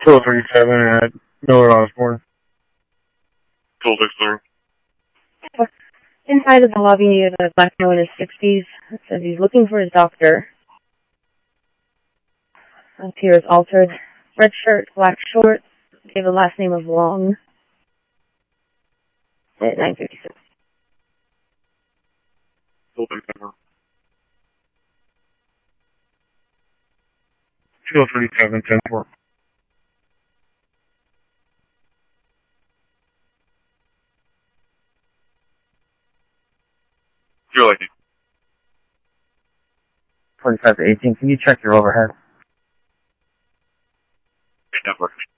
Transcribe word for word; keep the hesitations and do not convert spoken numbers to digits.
two oh three seven at Miller Osborne. two oh six three. Inside of the lobby near the black male in his sixties. It says he's looking for his doctor. Appears altered. Red shirt, black shorts. Gave the last name of Long. At nine fifty-six. two two oh three seven, ten four. You're lucky. twenty-five to eighteen, can you check your overhead? Network.